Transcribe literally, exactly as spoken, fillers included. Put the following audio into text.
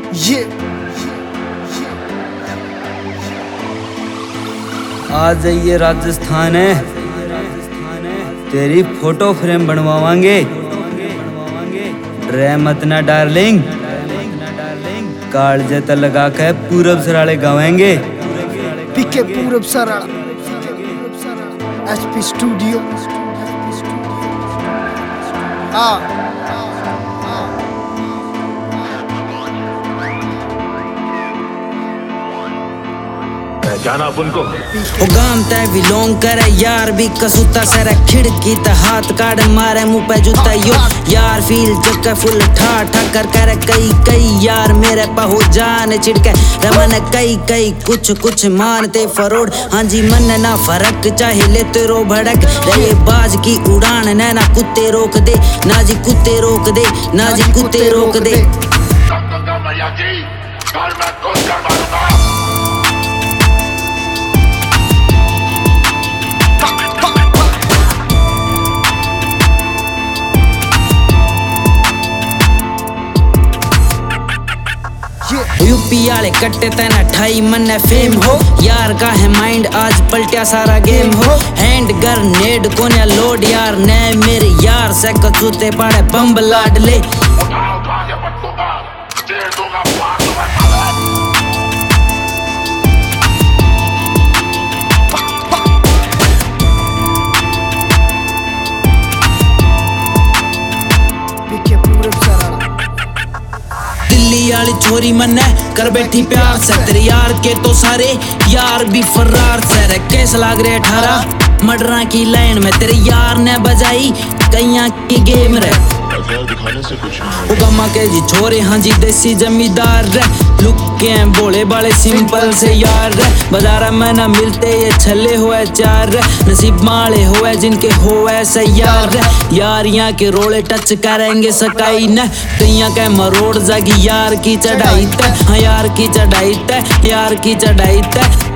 ये आ जाइए राजस्थान है, तेरी फोटो फ्रेम बनवावांगे। रे मत ना डार्लिंग, कालजे तक लगा के पूरब सराले गावेंगे। पीके पूरब सराड़ा, एसपी स्टूडियो। हाँ जाना अपन को ओ गाम तय बिलोंग करे यार भी कसूता सर खिड़की त हाथ काट मारे मुंह पे जूता यो यार फील चक्का फुल ठा ठा कर करे कई कई यार मेरे पहो जान छिड़के रमन कई कई कुछ कुछ मानते फरोड। हाँ जी मन ना फर्क चाहे ले तेरो भड़क रहे बाज की उड़ान न ना कुत्ते रोक दे ना जी कुत्ते रोक दे ना जी कुत्ते रोक दे। यूपी वाले कट्टे तेना ठाई मन फेम हो यार का है माइंड आज पलटिया सारा गेम हो। हैंड ग्रेनेड कोने लोड यार ने मेरे यार से कचूते पाड़े बम लाड ले। दिल्ली वाली छोरी मन्ने कर बैठी प्यार से तेरे यार के तो सारे यार भी फरार से रे कैस लाग रहे अठारह मर्डरा की लाइन में तेरे यार ने बजाई कैया की गेम रे दिखाने से कुछ ओ गमा के जी छोरे हाँ जी देसी जमींदार रे लुक के बोले बाले सिंपल से यार रे बाजारा में ना मिलते ये छले हुए चार रे नसीब माले हुए जिनके हुए से यार रे यार यहाँ के रोले टच करेंगे सकाई न तैया के मरोड़ जागी यार की चढ़ाई ते हाँ यार की चढ़ाई ते यार की चढ़ाई ते।